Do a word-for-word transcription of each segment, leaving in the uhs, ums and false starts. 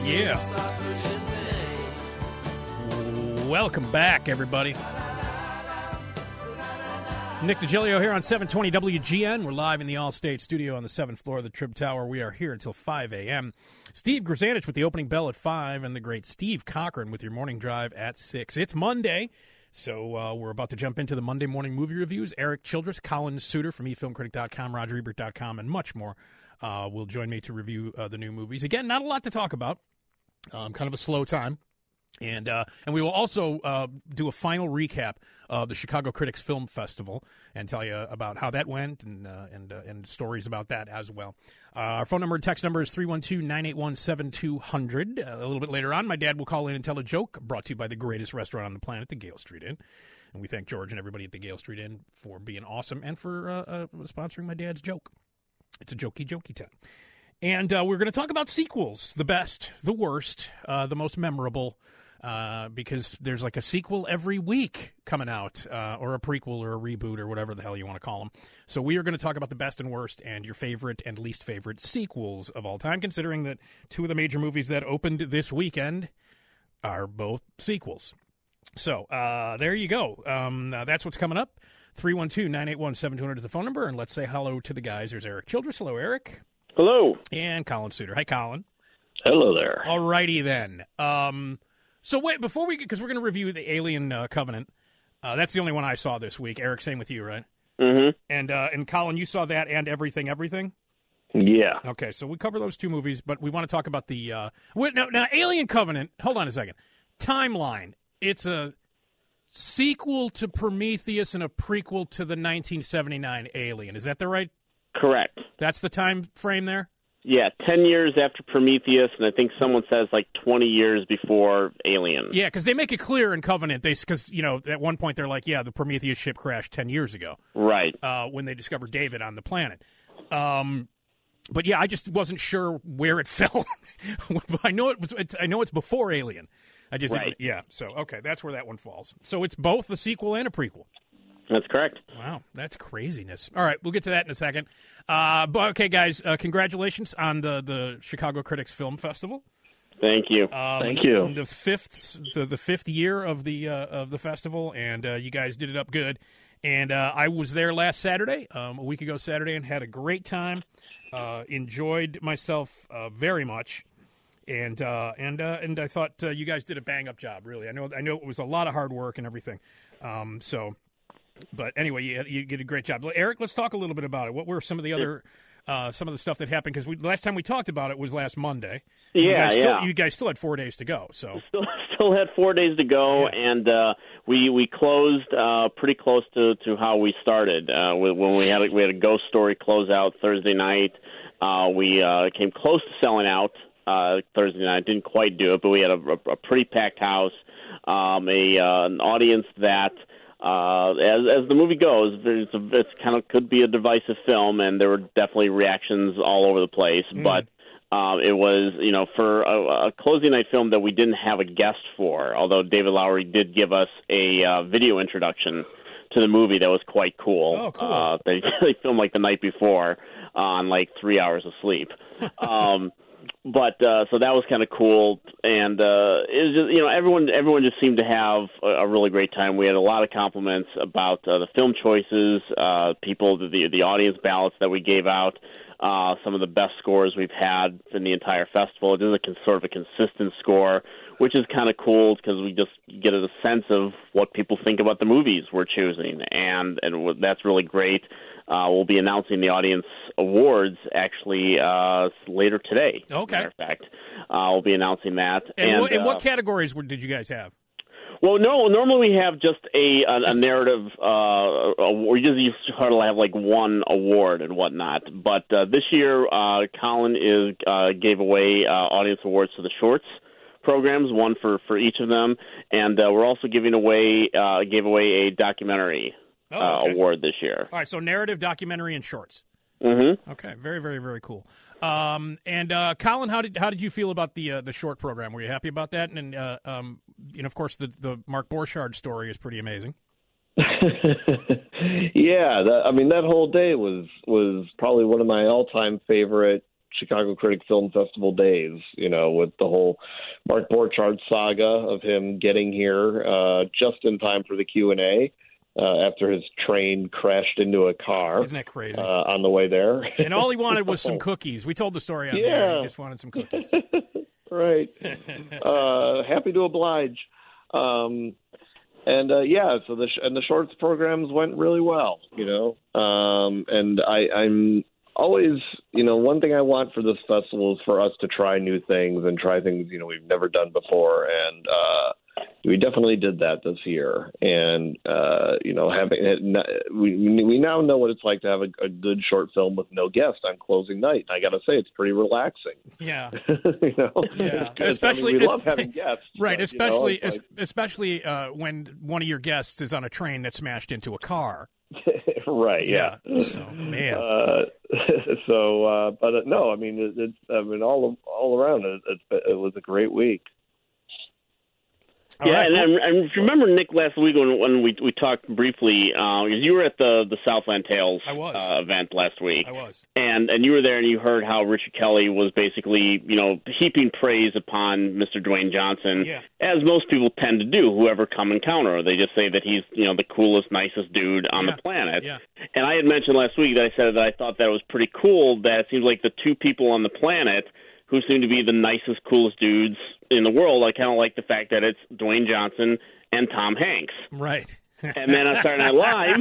Yeah. Welcome back, everybody. Nick DiGilio here on seven twenty W G N. We're live in the All-State studio on the seventh floor of the Trib Tower. We are here until five a.m. Steve Grzanich with the opening bell at five, and the great Steve Cochran with your morning drive at six. It's Monday, so uh, we're about to jump into the Monday morning movie reviews. Eric Childress, Colin Suter from e film critic dot com, Roger Ebert dot com, and much more uh, will join me to review uh, the new movies. Again, not a lot to talk about. Um, kind of a slow time. And uh, and we will also uh, do a final recap of the Chicago Critics Film Festival and tell you about how that went and uh, and uh, and stories about that as well. Uh, our phone number and text number is three one two, nine eight one, seven two zero zero. Uh, a little bit later on, my dad will call in and tell a joke brought to you by the greatest restaurant on the planet, the Gale Street Inn. And we thank George and everybody at the Gale Street Inn for being awesome and for uh, uh, sponsoring my dad's joke. It's a jokey, jokey time. And uh, we're going to talk about sequels, the best, the worst, uh, the most memorable, Uh, because there's like a sequel every week coming out, uh, or a prequel or a reboot or whatever the hell you want to call them. So we are going to talk about the best and worst and your favorite and least favorite sequels of all time, considering that two of the major movies that opened this weekend are both sequels. So uh, there you go. Um, uh, that's what's coming up. three one two, nine eight one, seven two zero zero is the phone number, and let's say hello to the guys. There's Eric Childress. Hello, Eric. Hello. And Colin Suter. Hi, Colin. Hello there. All righty then. Um... So wait, before we, because we're going to review the Alien uh, Covenant. Uh, that's the only one I saw this week. Eric, same with you, right? Mm-hmm. And uh, and Colin, you saw that and Everything, Everything? Yeah. Okay, so we cover those two movies, but we want to talk about the uh, wait, now, now Alien Covenant. Hold on a second. Timeline. It's a sequel to Prometheus and a prequel to the nineteen seventy-nine Alien. Is that the right? Correct. That's the time frame there? Yeah, ten years after Prometheus, and I think someone says like twenty years before Alien. Yeah, because they make it clear in Covenant, they because, you know, at one point they're like, yeah, the Prometheus ship crashed ten years ago. Right. Uh, when they discovered David on the planet. Um, but, yeah, I just wasn't sure where it fell. I know it was. It's, I know it's before Alien. I just right. Yeah, so, okay, that's where that one falls. So it's both a sequel and a prequel. That's correct. Wow, that's craziness. All right, we'll get to that in a second. Uh, but okay, guys, uh, congratulations on the, the Chicago Critics Film Festival. Thank you. Um, Thank you. The fifth, the, the fifth year of the uh, of the festival, and uh, you guys did it up good. And uh, I was there last Saturday, um, a week ago Saturday, and had a great time. Uh, enjoyed myself uh, very much, and uh, and uh, and I thought uh, you guys did a bang up job. Really, I know I know it was a lot of hard work and everything. Um, so. But anyway, you, you did a great job. Eric, let's talk a little bit about it. What were some of the other, uh, some of the stuff that happened? Because last time we talked about it was last Monday. Yeah, you guys still, yeah. You guys still had four days to go. So still, still had four days to go, yeah. and uh, we we closed uh, pretty close to, to how we started. Uh, when we had a, we had a ghost story close out Thursday night. Uh, we uh, came close to selling out uh, Thursday night. Didn't quite do it, but we had a, a, a pretty packed house. Um, a uh, an audience that. Uh, as as the movie goes, there's a, it's kind of could be a divisive film, and there were definitely reactions all over the place. Mm. But uh, it was, you know, for a, a closing night film that we didn't have a guest for. Although David Lowery did give us a uh, video introduction to the movie that was quite cool. Oh, cool! Uh, they they filmed like the night before on like three hours of sleep. um, But uh, so that was kind of cool, and uh, it was just, you know, everyone everyone just seemed to have a, a really great time. We had a lot of compliments about uh, the film choices, uh, people, the the audience ballots that we gave out, uh, some of the best scores we've had in the entire festival. It is a con- sort of a consistent score, which is kind of cool because we just get a sense of what people think about the movies we're choosing, and and that's really great. Uh, we'll be announcing the audience awards actually uh, later today. Okay. Matter of fact, uh, we'll be announcing that. And, and, what, and uh, what categories were, did you guys have? Well, no. Normally we have just a a, a narrative. Uh, we just used to have like one award and whatnot. But uh, this year, uh, Colin is uh, gave away uh, audience awards to the shorts programs, one for, for each of them, and uh, we're also giving away uh, gave away a documentary. Oh, okay. uh, award this year. All right, so narrative, documentary, and shorts. Mm-hmm. Okay, very, very, very cool. Um, and uh, Colin, how did how did you feel about the uh, the short program? Were you happy about that? And uh, um, you know, of course, the the Mark Borchardt story is pretty amazing. Yeah, that, I mean, that whole day was was probably one of my all time favorite Chicago Critic Film Festival days, you know, with the whole Mark Borchardt saga of him getting here uh, just in time for the Q and A uh, after his train crashed into a car. Isn't that crazy? Uh, on the way there. And all he wanted was some cookies. We told the story on yeah. there. He just wanted some cookies. Right. uh, happy to oblige. Um, and uh, yeah, so the sh- and the shorts programs went really well, you know. Um, and I, I'm always, you know, one thing I want for this festival is for us to try new things and try things, you know, we've never done before. And uh, we definitely did that this year. And, uh, you know, having we we now know what it's like to have a, a good short film with no guest on closing night. I got to say, it's pretty relaxing. Yeah. you know, yeah. Especially, I mean, we love having guests. Right. But, especially, you know, like, especially uh, when one of your guests is on a train that smashed into a car. Right. Yeah. yeah. So man. Uh, so, uh, but uh, no, I mean, it, it's I mean, all all around it, it, it was a great week. Yeah, right. and I, I remember, Nick, last week when, when we we talked briefly, uh, because you were at the, the Southland Tales uh, event last week. I was. And, and you were there and you heard how Richard Kelly was basically, you know, heaping praise upon Mister Dwayne Johnson, yeah. as most people tend to do, whoever come encounter. They just say that he's, you know, the coolest, nicest dude on yeah. the planet. Yeah. And I had mentioned last week that I said that I thought that was pretty cool, that it seems like the two people on the planet who seem to be the nicest, coolest dudes in the world. I kind of like the fact that it's Dwayne Johnson and Tom Hanks. Right. And then on Saturday Night Live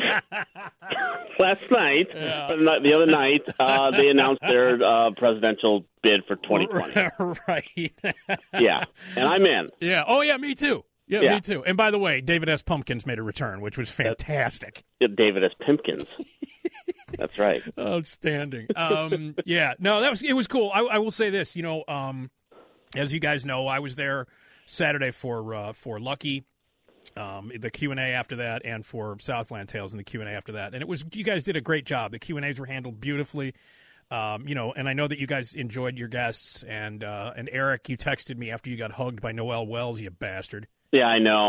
last night, yeah. the other night, uh, they announced their uh, presidential bid for twenty twenty. Right. Yeah, and I'm in. Yeah. Oh, yeah, me too. Yeah, yeah, me too. And by the way, David S. Pumpkins made a return, which was fantastic. That's, David S. Pimpkins. That's right. Outstanding. Um, yeah, no, that was it was cool. I, I will say this, you know, um, as you guys know, I was there Saturday for uh, for Lucky, um, the Q and A after that, and for Southland Tales and the Q and A after that. And it was you guys did a great job. The Q and A's were handled beautifully. Um, you know, and I know that you guys enjoyed your guests. And uh, and Eric, you texted me after you got hugged by Noel Wells, you bastard. Yeah, I know.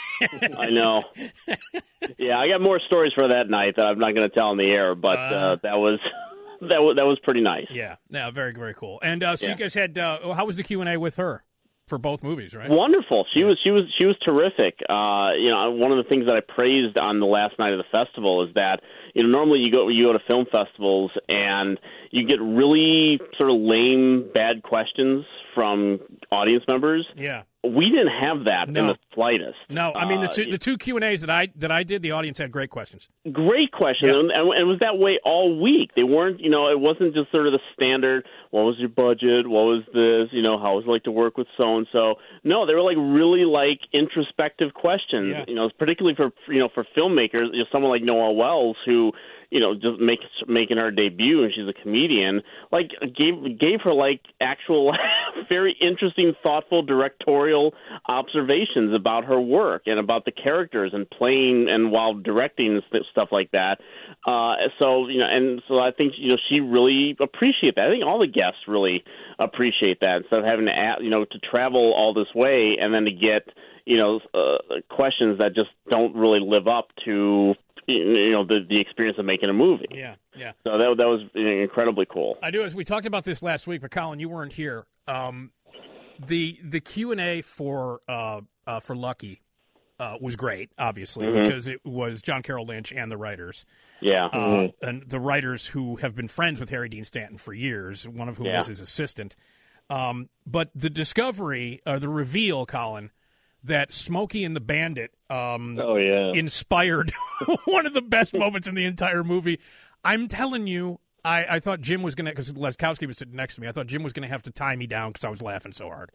I know. Yeah, I got more stories for that night that I'm not going to tell on the air, but uh, uh, that was that was that was pretty nice. Yeah, yeah, very very cool. And uh, so yeah. you guys had uh, how was the Q and A with her for both movies, right? Wonderful. She yeah. was she was she was terrific. Uh, you know, one of the things that I praised on the last night of the festival is that you know normally you go you go to film festivals and you get really sort of lame bad questions from audience members. Yeah. We didn't have that no. in the slightest. No, I mean the two uh, the two Q and A's that I that I did, the audience had great questions. Great questions, yeah. and, and it was that way all week. They weren't, you know, it wasn't just sort of the standard. What was your budget? What was this? You know, how was it like to work with so and so? No, they were like really like introspective questions. Yeah. You know, particularly for you know for filmmakers, you know, someone like Noel Wells who. You know, just make, making her debut, and she's a comedian. Like, gave gave her like actual, very interesting, thoughtful directorial observations about her work and about the characters and playing and while directing and stuff like that. Uh, so you know, and so I think you know she really appreciated that. I think all the guests really appreciate that instead of having to add, you know to travel all this way and then to get you know uh, questions that just don't really live up to. You know the the experience of making a movie. Yeah, yeah. So that that was incredibly cool. I do. As we talked about this last week, but Colin, you weren't here. Um, the the Q and A for uh, uh, for Lucky uh, was great, obviously, mm-hmm. because it was John Carroll Lynch and the writers. Yeah, uh, mm-hmm. and the writers who have been friends with Harry Dean Stanton for years. One of whom yeah. was his assistant. Um, but the discovery, uh, the reveal, Colin. That Smokey and the Bandit um, oh, yeah. inspired one of the best moments in the entire movie. I'm telling you, I, I thought Jim was going to, because Leskowski was sitting next to me, I thought Jim was going to have to tie me down because I was laughing so hard.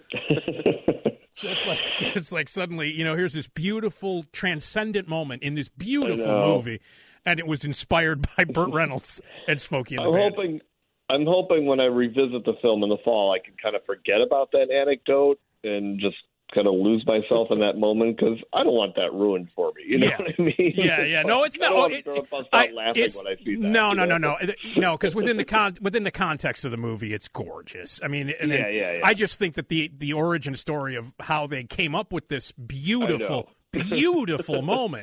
Just like, it's like suddenly, you know, here's this beautiful, transcendent moment in this beautiful movie, and it was inspired by Burt Reynolds and Smokey and the I'm Bandit. Hoping, I'm hoping when I revisit the film in the fall, I can kind of forget about that anecdote and just kind of lose myself in that moment because I don't want that ruined for me. You know yeah. what I mean? Yeah, yeah. No, it's not. I don't Oh, want it, to bust I, out laughing it's, when I see that. No, no, know? no, no, no. Because within the con- within the context of the movie, it's gorgeous. I mean, and yeah, then yeah, yeah. I just think that the the origin story of how they came up with this beautiful, beautiful moment.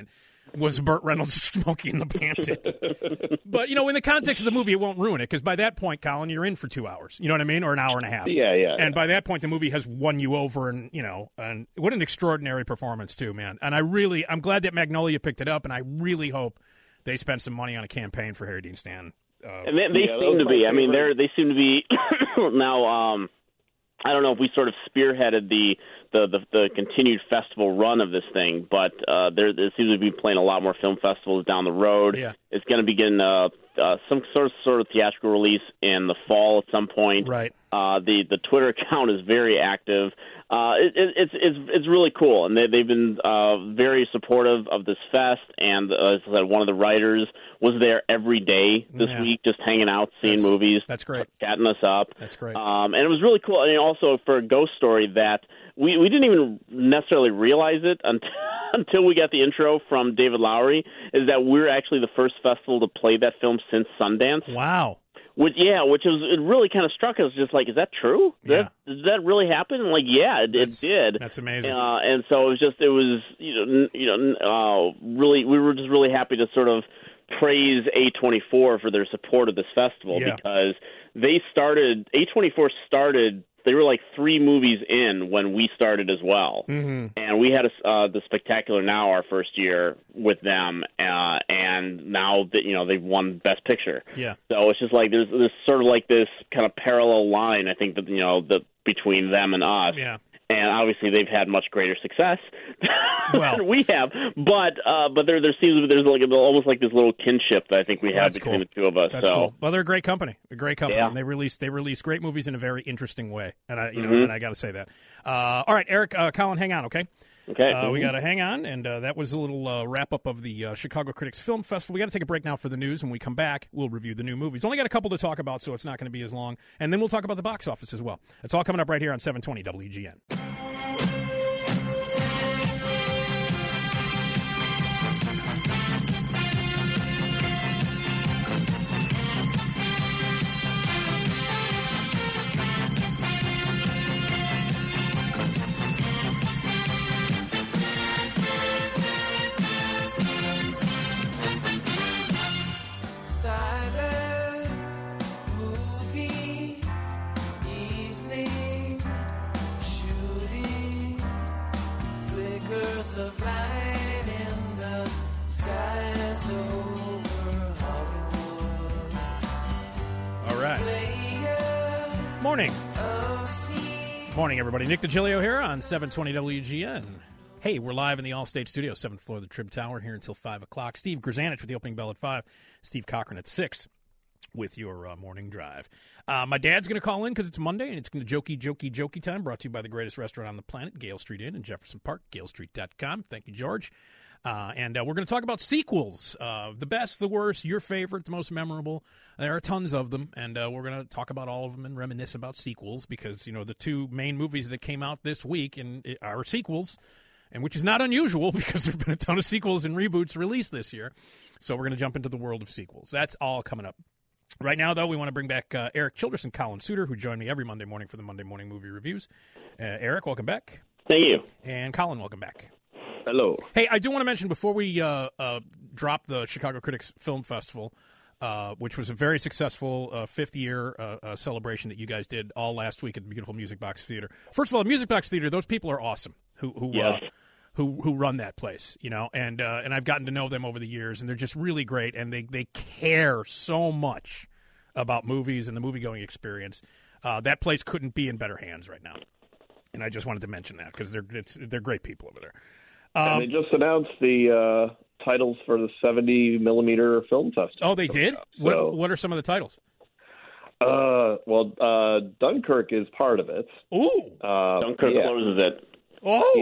was Burt Reynolds' Smokey and the Bandit. But, you know, in the context of the movie, it won't ruin it, because by that point, Colin, you're in for two hours. You know what I mean? Or an hour and a half. Yeah, yeah. And yeah. by that point, the movie has won you over, and, you know, and what an extraordinary performance, too, man. And I really, I'm glad that Magnolia picked it up, and I really hope they spent some money on a campaign for Harry Dean Stanton. Uh, and they, they yeah, seem to be. favorite. I mean, they're they seem to be now. Um, I don't know if we sort of spearheaded the the, the, the continued festival run of this thing, but uh, there, there seems to be playing a lot more film festivals down the road. Yeah. It's going to begin uh, uh, some sort of sort of theatrical release in the fall at some point. Right. Uh, the the Twitter account is very active. Uh, it, it, it's it's it's really cool, and they, they've been uh, very supportive of this fest. And uh, as I said, one of the writers was there every day this Yeah. week, just hanging out, seeing That's- movies, that's great. chatting us up. That's great. Um, and it was really cool. And also for a Ghost Story, that we we didn't even necessarily realize it until until we got the intro from David Lowery, is that we're actually the first festival to play that film since Sundance. Wow. Which, yeah, which was, it really kind of struck us, just like, is that true? Did, Yeah. that, did that really happen? And like, yeah, it, it That's- did. That's amazing. Uh, and so it was just, it was, you know, n- you know, uh, really, we were just really happy to sort of praise A twenty-four for their support of this festival, Yeah. because they started, A twenty-four started, they were like three movies in when we started as well. Mm-hmm. And we had a, uh, the Spectacular Now our first year with them, uh, and now that, you know, they've won Best Picture. Yeah. So it's just like there's there's sort of like this kind of parallel line, I think, that, you know, the between them and us. Yeah. And obviously they've had much greater success Well- than we have. But uh, but there there seems to be, there's like a, almost like this little kinship that I think we have That's between cool. the two of us. That's so cool. Well, they're a great company, a great company, Yeah. and they release they release great movies in a very interesting way. And I, you know, Mhm. and I got to say that. Uh, all right, Eric, uh, Colin, hang on, okay? okay. Uh, we got to hang on, and uh, that was a little uh, wrap up of the uh, Chicago Critics Film Festival. We got to take a break now for the news. When we come back, we'll review the new movies. Only got a couple to talk about, so it's not going to be as long. And then we'll talk about the box office as well. It's all coming up right here on seven twenty W G N. Silent movie evening, shooting flickers of light in the skies over Hollywood. All right. Player Morning. of sea. Morning, everybody. Nick DiGilio here on seven twenty W G N. Hey, we're live in the Allstate Studio, seventh floor of the Trib Tower, here until five o'clock. Steve Grzanich with the opening bell at five. Steve Cochran at six with your uh, morning drive. Uh, my dad's going to call in because it's Monday, and it's going to jokey, jokey, jokey time, brought to you by the greatest restaurant on the planet, Gale Street Inn in Jefferson Park, gale street dot com. Thank you, George. Uh, and uh, we're going to talk about sequels, uh, the best, the worst, your favorite, the most memorable. There are tons of them, and uh, we're going to talk about all of them and reminisce about sequels because, you know, the two main movies that came out this week and uh, are sequels, and which is not unusual because there have been a ton of sequels and reboots released this year. So we're going to jump into the world of sequels. That's all coming up. Right now, though, we want to bring back uh, Eric Childress and Colin Suter, who join me every Monday morning for the Monday Morning Movie Reviews. Uh, Eric, welcome back. Thank you. And Colin, welcome back. Hello. Hey, I do want to mention before we uh, uh, drop the Chicago Critics Film Festival, uh, which was a very successful uh, fifth year uh, uh, celebration that you guys did all last week at the beautiful Music Box Theater. First of all, the Music Box Theater, those people are awesome who who Yes. uh, who who run that place, you know, and uh, and I've gotten to know them over the years, and they're just really great, and they they care so much about movies and the movie going experience. Uh, that place couldn't be in better hands right now, and I just wanted to mention that because they're it's, they're great people over there. Um, And they just announced the uh, titles for the seventy millimeter film festival. Oh, they did? So- What What are some of the titles? Uh, well, uh, Dunkirk is part of it. Ooh. Uh, Dunkirk yeah. closes it. Oh.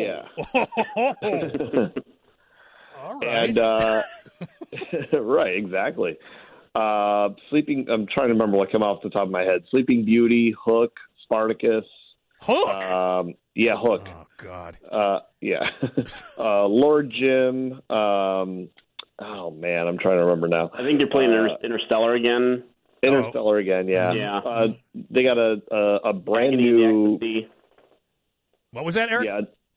Yeah. All right. And uh, right, exactly. Uh, Sleeping. I'm trying to remember what came off the top of my head. Sleeping Beauty, Hook, Spartacus. Hook. Um, yeah, Hook. oh God. Uh, yeah, uh, Lord Jim. Um, oh man, I'm trying to remember now. I think you're playing Uh, Inter- Interstellar again. Interstellar again. Yeah. Yeah. Uh, they got a a, a brand Agony of the new. Ecstasy. What was that, Eric? Yeah,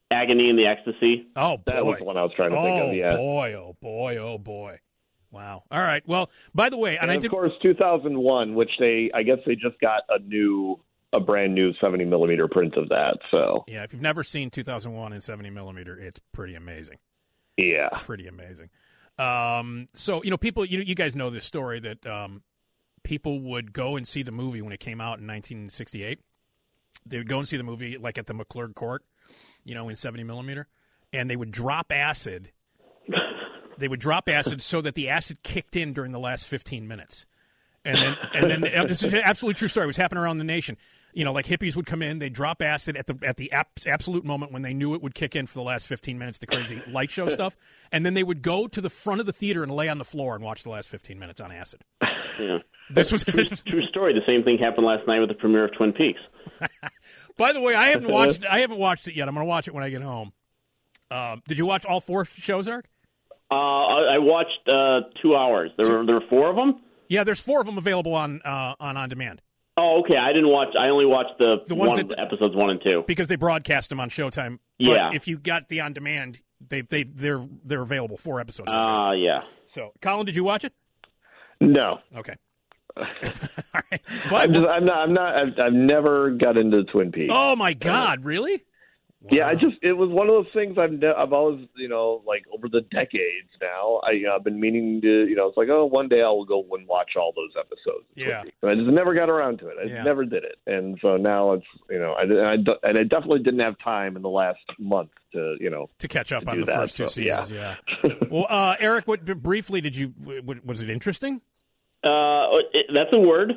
Agony and the Ecstasy. Oh, boy. That was the one I was trying to oh, think of. Yeah. boy, oh, boy, oh, boy. Wow. All right. Well, by the way, and, And, I of did. course, two thousand one, which they, I guess they just got a new, a brand new seventy millimeter print of that. So, Yeah, if you've never seen two thousand one in seventy millimeter, it's pretty amazing. yeah. Pretty amazing. Um, so, you know, people, you, you guys know this story that um, people would go and see the movie when it came out in nineteen sixty-eight. They would go and see the movie like at the McClurg Court, you know, in seventy millimeter, and they would drop acid. They would drop acid so that the acid kicked in during the last fifteen minutes. And then, and then this is an absolutely true story. It was happening around the nation. You know, like hippies would come in, they'd drop acid at the at the ap- absolute moment when they knew it would kick in for the last fifteen minutes, the crazy light show stuff. And then they would go to the front of the theater and lay on the floor and watch the last fifteen minutes on acid. Yeah. This was True, true story. The same thing happened last night with the premiere of Twin Peaks. By the way, I haven't watched. I haven't watched it yet. I'm going to watch it when I get home. Um, did you watch all four shows, Eric? Uh, I I watched uh, two hours. There were there were four of them. Yeah, there's four of them available on uh, on on demand Oh, okay. I didn't watch. I only watched the, The ones one, that- episodes one and two. because they broadcast them on Showtime. Yeah. But if you got the on demand, they they they're they're available. Four episodes. Ah, uh, yeah. So, Colin, did you watch it? No. Okay. All right. I'm, But, just, I'm not, I'm not, I've, I've never got into Twin Peaks. oh my God! Really? Yeah, I Wow. just, it was one of those things I've, ne- I've always, you know, like over the decades now, I, uh, I've been meaning to, you know, it's like, oh, one day I will go and watch all those episodes. of Twin Yeah. Peaks. But I just never got around to it. I Yeah. just never did it. And so now it's, you know, I, and I, d- and I definitely didn't have time in the last month to, you know, To catch up to on do the that, first two so, yeah. seasons. Yeah. Well, uh, Eric, what briefly did you? What, was it interesting? Uh, it, that's a word.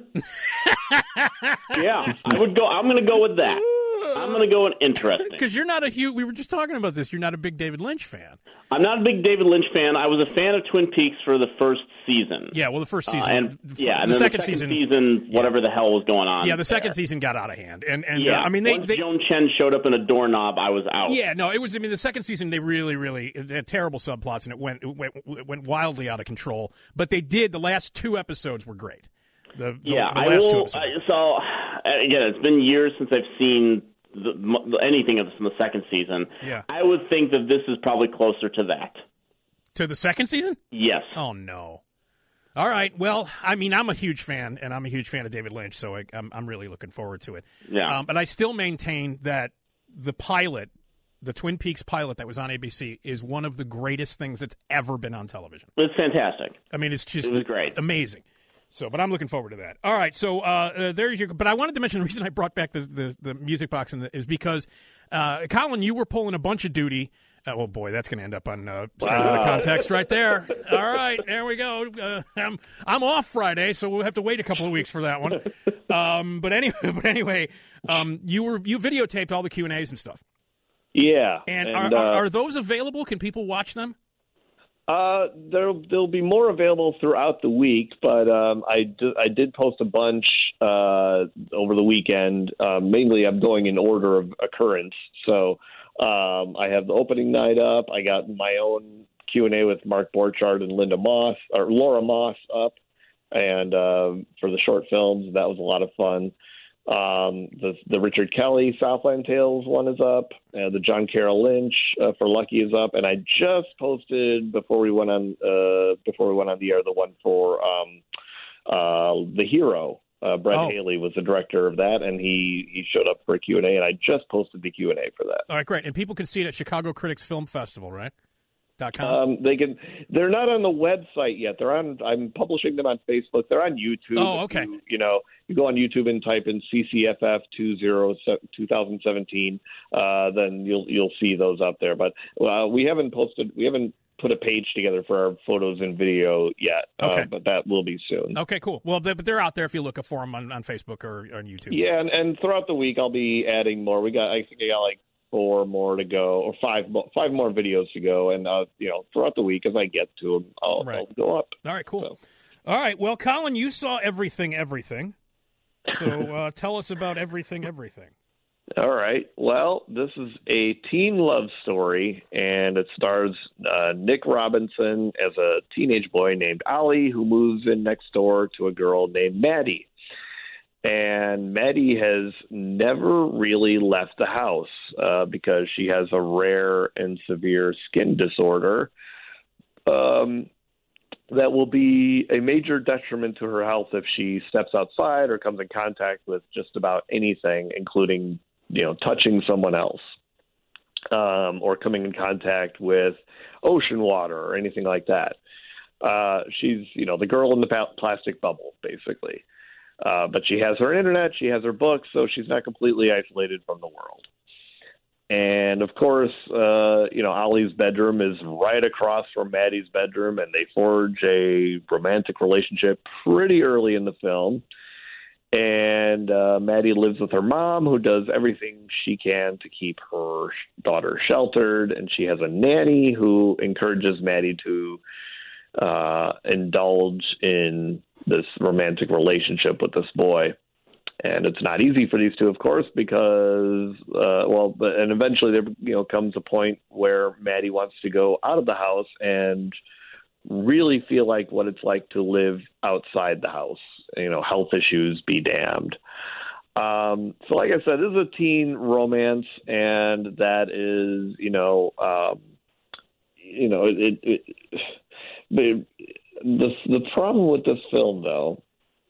Yeah, I would go. I'm going to go with that. I'm going to go with interesting. Because you're not a huge. We were just talking about this. You're not a big David Lynch fan. I'm not a big David Lynch fan. I was a fan of Twin Peaks for the first season. Yeah. Well, the first season. Uh, and the, yeah, the and then second, the second season. season, whatever the hell was going on. Yeah, the second there. season got out of hand, and and Yeah, uh, I mean they, once they Joan Chen showed up in a doorknob, I was out. yeah no it was I mean the second season they really really they had terrible subplots and it went it went, it went wildly out of control. But they did the last two episodes were great. The, the, yeah. the I last two will. episodes. I, so again, it's been years since I've seen the, m- anything of this in the second season. Yeah. I would think that this is probably closer to that. To the second season? Yes. Oh no. All right. Well, I mean, I'm a huge fan, and I'm a huge fan of David Lynch, so I, I'm I'm really looking forward to it. Yeah. Um, but I still maintain that the pilot, the Twin Peaks pilot that was on A B C, is one of the greatest things that's ever been on television. It's fantastic. I mean, it's just It was great. amazing. So, but I'm looking forward to that. All right, so uh, uh, there's your. But I wanted to mention the reason I brought back the the, the music box in the, is because uh, Colin, you were pulling a bunch of duty. Uh, oh boy, that's going to end up on uh, straight out of Wow. context right there. All right, there we go. Uh, I'm I'm off Friday, so we'll have to wait a couple of weeks for that one. Um, but anyway, but anyway, um, you were you videotaped all the Q and A's and stuff. yeah. And, And, are, uh, are are those available? Can people watch them? Uh, there'll there'll be more available throughout the week, but um, I do, I did post a bunch uh, over the weekend. Uh, mainly, I'm going in order of occurrence. So um, I have the opening night up. I got my own Q and A with Mark Borchardt and Linda Moss or Laura Moss up, and uh, for the short films, that was a lot of fun. Um, the the Richard Kelly Southland Tales one is up. Uh, the John Carroll Lynch uh, for Lucky is up, and I just posted before we went on uh, before we went on the air the one for um, uh, The Hero. Uh, Brett Oh. Haley was the director of that, and he he showed up for a Q and A, and I just posted the Q and A for that. All right, great. And people can see it at Chicago Critics Film Festival, right? Dot com. Um, they can. They're not on the website yet. They're on. I'm publishing them on Facebook. They're on YouTube. Oh, If okay. You, you know, you go on YouTube and type in C C F F two thousand seventeen. Uh, then you'll you'll see those up there. But uh, we haven't posted. We haven't put a page together for our photos and video yet. Okay. Uh, but that will be soon. Okay, cool. Well, they, but they're out there if you look for them on, on Facebook or on YouTube. Yeah, and, and throughout the week I'll be adding more. We got. I think I got like four more to go, or five mo- five more videos to go, and uh, you know, throughout the week as I get to them, I'll, Right. I'll go up. All right, cool. So. All right, well, Colin, you saw everything, everything. So uh, tell us about everything, everything. All right. Well, this is a teen love story, and it stars uh, Nick Robinson as a teenage boy named Ollie who moves in next door to a girl named Maddie. And Maddie has never really left the house uh, because she has a rare and severe skin disorder um, that will be a major detriment to her health if she steps outside or comes in contact with just about anything, including, you know, touching someone else um, or coming in contact with ocean water or anything like that. Uh, she's, you know, the girl in the pa- plastic bubble, basically. Uh, but she has her internet, she has her books, so she's not completely isolated from the world. And, of course, uh, you know, Ollie's bedroom is right across from Maddie's bedroom, and they forge a romantic relationship pretty early in the film. And uh, Maddie lives with her mom, who does everything she can to keep her daughter sheltered, and she has a nanny who encourages Maddie to uh, indulge in this romantic relationship with this boy. And it's not easy for these two, of course, because, uh, well, but, and eventually there, you know, comes a point where Maddie wants to go out of the house and really feel like what it's like to live outside the house. You know, health issues be damned. Um, so like I said, this is a teen romance, and that is, you know, um, you know, it, it, it the, the the problem with this film, though,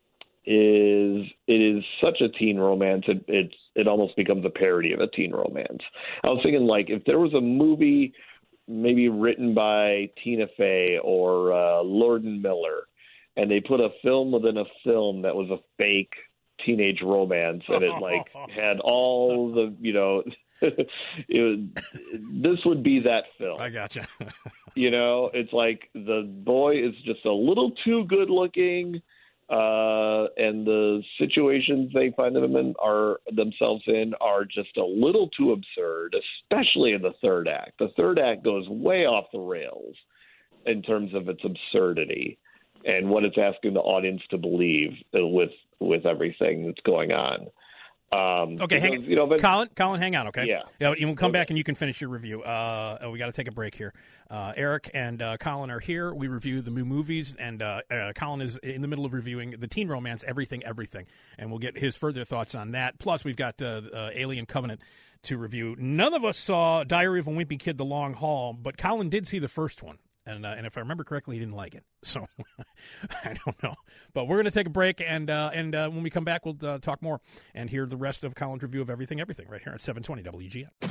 is it is such a teen romance, it it's it almost becomes a parody of a teen romance. I was thinking, like, if there was a movie maybe written by Tina Fey or uh, Lord and Miller, and they put a film within a film that was a fake teenage romance, and it like had all the, you know, it would, this would be that film. I gotcha. You know, it's like the boy is just a little too good looking, uh, and the situations they find them in are themselves in are just a little too absurd, especially in the third act. The third act goes way off the rails in terms of its absurdity and what it's asking the audience to believe with with everything that's going on. Um, okay, hang because, you know, but, Colin, Colin, hang on, okay? Yeah. yeah we'll come okay. back and you can finish your review. Uh, oh, we got to take a break here. Uh, Eric and uh, Colin are here. We review the new movies, and uh, uh, Colin is in the middle of reviewing the teen romance, Everything, Everything, and we'll get his further thoughts on that. Plus, we've got uh, uh, Alien Covenant to review. None of us saw Diary of a Wimpy Kid: The Long Haul, but Colin did see the first one. And uh, and if I remember correctly, he didn't like it. So I don't know. But we're going to take a break, and uh, and uh, when we come back, we'll uh, talk more and hear the rest of Colin's review of Everything, Everything right here at seven twenty W G N.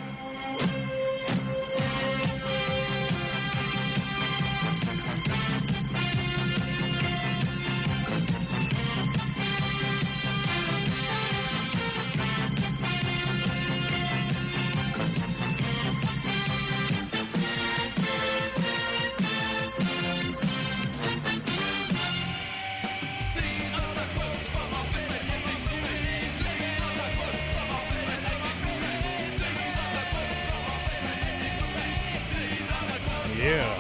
Yeah.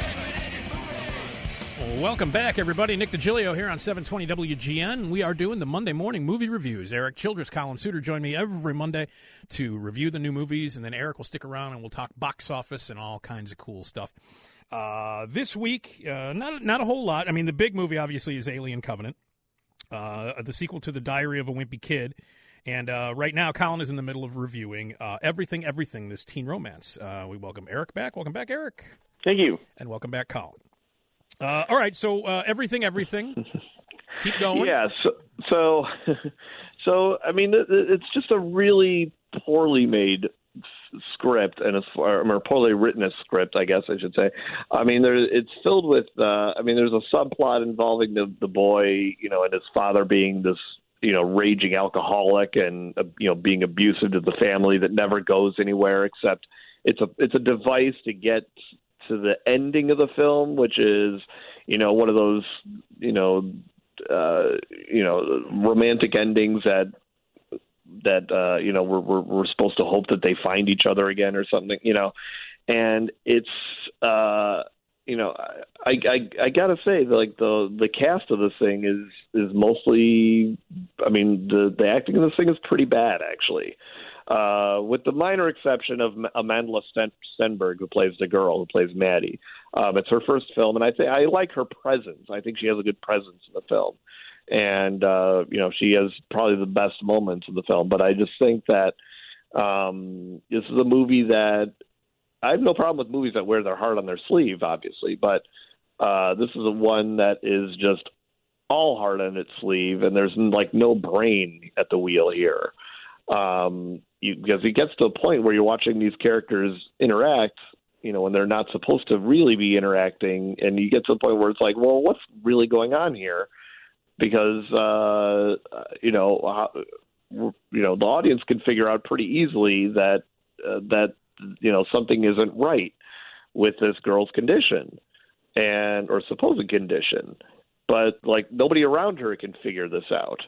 Well, welcome back, everybody. Nick DiGilio here on seven twenty W G N. We are doing the Monday morning movie reviews. Eric Childress, Colin Suter join me every Monday to review the new movies, and then Eric will stick around and we'll talk box office and all kinds of cool stuff. Uh, this week, uh, not not a whole lot. I mean, the big movie obviously is Alien Covenant, uh, the sequel to The Diary of a Wimpy Kid. And uh, right now, Colin is in the middle of reviewing uh, Everything, Everything, this teen romance. Uh, we welcome Eric back. Welcome back, Eric. Thank you. And welcome back, Colin. Uh, all right, so uh, Everything, Everything. Keep going. Yeah, so, so, so I mean, it's just a really poorly made script, and a, or poorly written a script, I guess I should say. I mean, there, it's filled with, uh, I mean, there's a subplot involving the, the boy, you know, and his father being this, you know, raging alcoholic and, uh, you know, being abusive to the family that never goes anywhere, except it's a it's a device to get to the ending of the film, which is, you know, one of those, you know, uh, you know, romantic endings that that uh, you know we're, we're we're supposed to hope that they find each other again or something, you know, and it's uh, you know, I I I gotta say, like the the cast of this thing is is mostly, I mean, the the acting in this thing is pretty bad actually. Uh, with the minor exception of Amandla Sten- Stenberg, who plays the girl, who plays Maddie. Um, it's her first film, and I think I like her presence. I think she has a good presence in the film. and uh, you know she has probably the best moments in the film. But I just think that um, this is a movie that I have no problem with movies that wear their heart on their sleeve, obviously, but uh, this is a one that is just all heart on its sleeve, and there's like no brain at the wheel here. Um, you, because it gets to a point where you're watching these characters interact, you know, when they're not supposed to really be interacting, and you get to the point where it's like, well, what's really going on here? Because uh, you know, how, you know, the audience can figure out pretty easily that uh, that you know something isn't right with this girl's condition and or supposed condition. But like nobody around her can figure this out,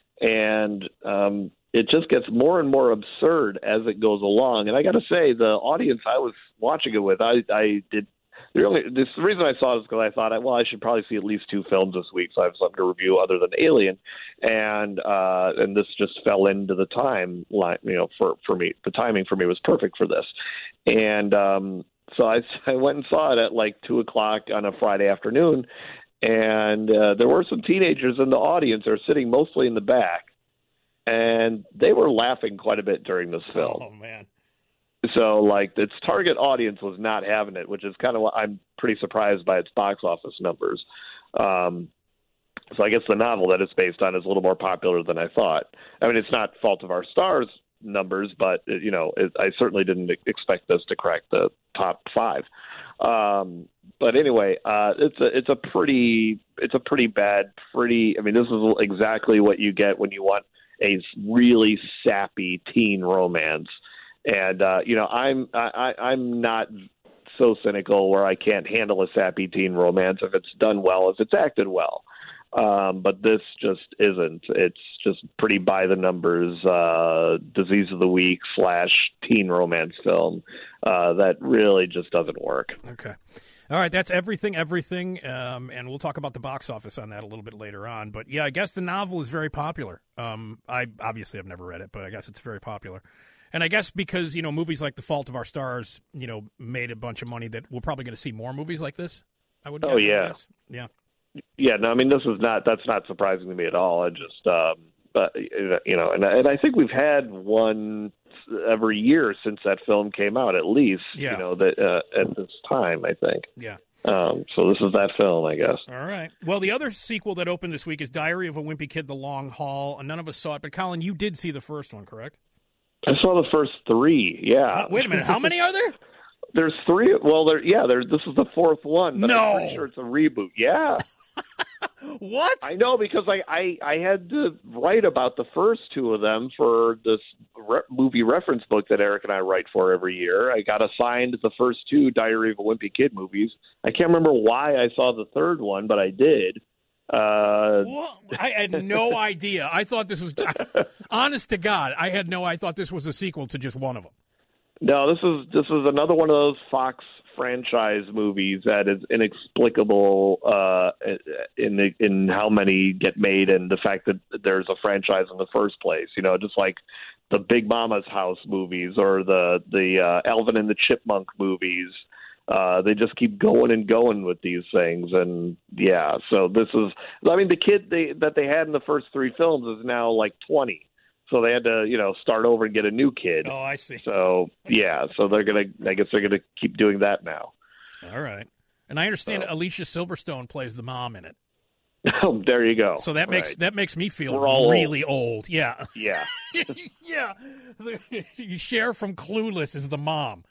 and um, it just gets more and more absurd as it goes along. And I got to say, the audience I was watching it with, I, I did. The only this the reason I saw it is because I thought, well, I should probably see at least two films this week, so I have something to review other than Alien, and uh, and this just fell into the time line, you know, for for me. The timing for me was perfect for this, and um, so I I went and saw it at like two o'clock on a Friday afternoon. And uh, there were some teenagers in the audience that are sitting mostly in the back, and they were laughing quite a bit during this film. Oh, man. So, like, its target audience was not having it, which is kind of what I'm pretty surprised by its box office numbers. Um, so I guess the novel that it's based on is a little more popular than I thought. I mean, it's not Fault of Our Stars numbers, but, you know, it, I certainly didn't expect this to crack the top five. Um, but anyway, uh, it's a it's a pretty it's a pretty bad, pretty. I mean, this is exactly what you get when you want a really sappy teen romance. And uh, you know, I'm I, I'm not so cynical where I can't handle a sappy teen romance if it's done well, if it's acted well. Um, but this just isn't. It's just pretty by the numbers, uh, disease of the week slash teen romance film uh, that really just doesn't work. Okay. All right, that's everything, everything, um, and we'll talk about the box office on that a little bit later on. But, yeah, I guess the novel is very popular. Um, I obviously have never read it, but I guess it's very popular. And I guess because, you know, movies like The Fault of Our Stars, you know, made a bunch of money that we're probably going to see more movies like this, I would, oh, I would yeah. guess. Yeah. Yeah, no, I mean, this is not, that's not surprising to me at all. I just, um, but, you know, and, and I think we've had one every year since that film came out, at least, yeah. you know, that uh, at this time, I think. Yeah. Um, so this is that film, I guess. All right. Well, the other sequel that opened this week is Diary of a Wimpy Kid, The Long Haul. None of us saw it, but Colin, you did see the first one, correct? I saw the first three, yeah. Uh, wait a minute. How many are there? There's three. Well, there, yeah, there. This is the fourth one. But No. I'm pretty sure it's a reboot. Yeah. What? I know, because I, I, I had to write about the first two of them for this re- movie reference book that Eric and I write for every year. I got assigned the first two Diary of a Wimpy Kid movies. I can't remember why I saw the third one, but I did. Uh, What? I had no idea. I thought this was, honest to God, I had no, I thought this was a sequel to just one of them. No, this is this is another one of those Fox franchise movies that is inexplicable uh, in the, in how many get made and the fact that there's a franchise in the first place. You know, just like the Big Mama's House movies or the the uh, Alvin and the Chipmunk movies. Uh, they just keep going and going with these things, and yeah. So this is, I mean, the kid they, that they had in the first three films is now like twenty. So they had to, you know, start over and get a new kid. Oh, I see. So, yeah, so they're going to, I guess they're going to keep doing that now. All right. And I understand So. Alicia Silverstone plays the mom in it. Oh, there you go. So that makes Right. that makes me feel We're all really old. Yeah. Yeah. Yeah. Cher from Clueless is the mom.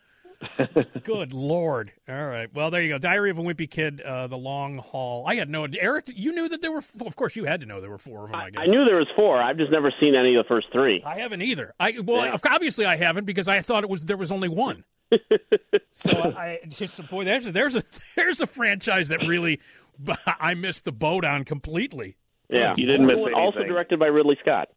Good Lord. All right. Well, there you go. Diary of a Wimpy Kid, uh, The Long Haul. I had no idea. Eric, you knew that there were, of course, you had to know there were four of them, I I, guess. I knew there was four. I've just never seen any of the first three. I haven't either. I Well, Yeah. obviously I haven't because I thought it was there was only one. So I just, boy, there's a, there's a there's a franchise that really I missed the boat on completely. Yeah, You didn't miss Also anything. directed by Ridley Scott.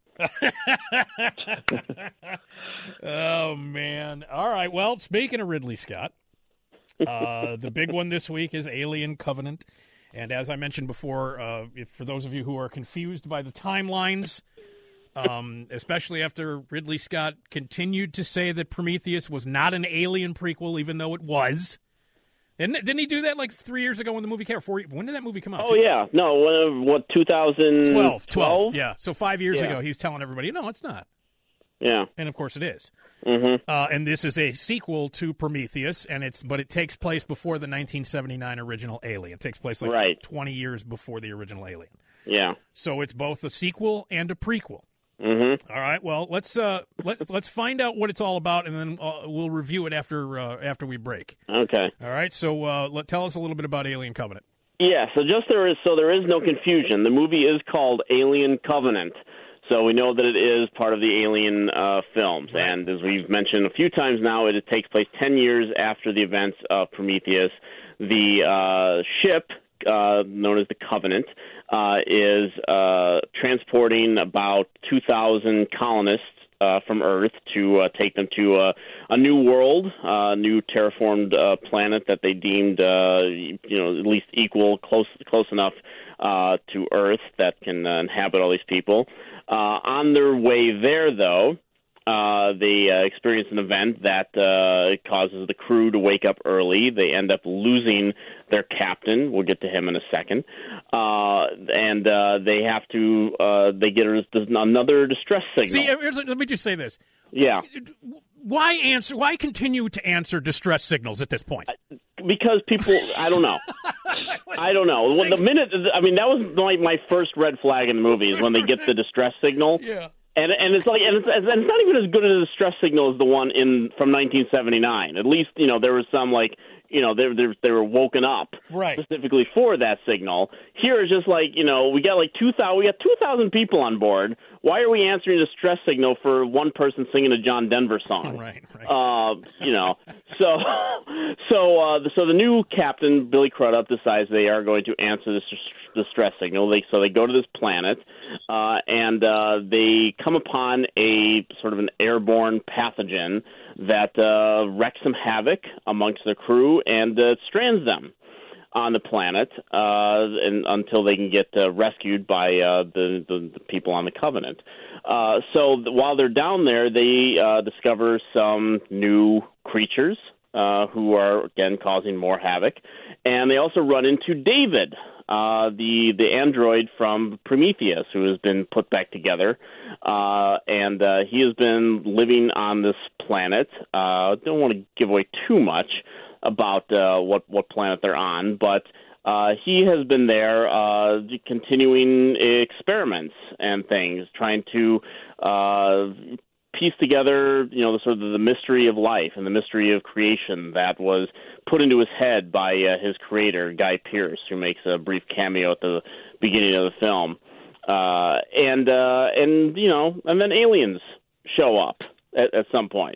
Oh man! All right. Well, speaking of Ridley Scott, uh, the big one this week is Alien Covenant, and as I mentioned before, uh, if, for those of you who are confused by the timelines, um, especially after Ridley Scott continued to say that Prometheus was not an Alien prequel, even though it was. Didn't, didn't he do that like three years ago when the movie came out? Four, when did that movie come out? Oh, yeah. No, when, what, two thousand twelve? twelve. twelve, yeah. So five years Yeah. ago, he was telling everybody, no, it's not. Yeah. And, of course, it is. Mm-hmm. Uh, and this is a sequel to Prometheus, and it's but it takes place before the nineteen seventy-nine original Alien. It takes place like Right. twenty years before the original Alien. Yeah. So it's both a sequel and a prequel. Mm-hmm. All right. Well, let's uh, let let's find out what it's all about, and then uh, we'll review it after uh, after we break. Okay. All right. So uh, let tell us a little bit about Alien Covenant. Yeah, so just there is so there is no confusion. The movie is called Alien Covenant. So we know that it is part of the Alien uh, films. Right. And as we've mentioned a few times now, it takes place ten years after the events of Prometheus. The uh, ship, uh, known as the Covenant, uh, is uh, transporting about two thousand colonists uh, from Earth to uh, take them to uh, a new world, a uh, new terraformed uh, planet that they deemed, uh, you know, at least equal, close, close enough uh, to Earth that can uh, inhabit all these people. Uh, on their way there, though, uh, they uh, experience an event that uh, causes the crew to wake up early. They end up losing their captain. We'll get to him in a second. Uh, and uh, they have to, uh, they get a, another distress signal. See, here's- let me just say this. Yeah. Why answer? Why continue to answer distress signals at this point? Because people, I don't know. I don't know. When the minute, I mean, that was my, my first red flag in the movie is when they get the distress signal. Yeah. And and it's like and it's, and it's not even as good a distress signal as the one in from nineteen seventy-nine. At least, you know, there was some like, you know, they they they were woken up Right. specifically for that signal. Here it's just like, you know, we got like two thousand we got two thousand people on board. Why are we answering a distress signal for one person singing a John Denver song? Right. Right. Uh, you know, so so uh, the, so the new captain, Billy Crudup, decides they are going to answer this distress signal. They so they go to this planet, uh, and uh, they come upon a sort of an airborne pathogen that uh, wreaks some havoc amongst the crew and uh, strands them on the planet uh, and, until they can get uh, rescued by uh, the, the, the people on the Covenant. Uh, so th- while they're down there, they uh, discover some new creatures uh, who are, again, causing more havoc. And they also run into David, uh, the the android from Prometheus, who has been put back together. Uh, and uh, he has been living on this planet. I uh, don't want to give away too much about uh, what, what planet they're on, but uh, he has been there uh, continuing experiments and things, trying to uh, piece together, you know, the sort of the mystery of life and the mystery of creation that was put into his head by uh, his creator, Guy Pearce, who makes a brief cameo at the beginning of the film. Uh, and, uh, and you know, and then aliens show up at, at some point.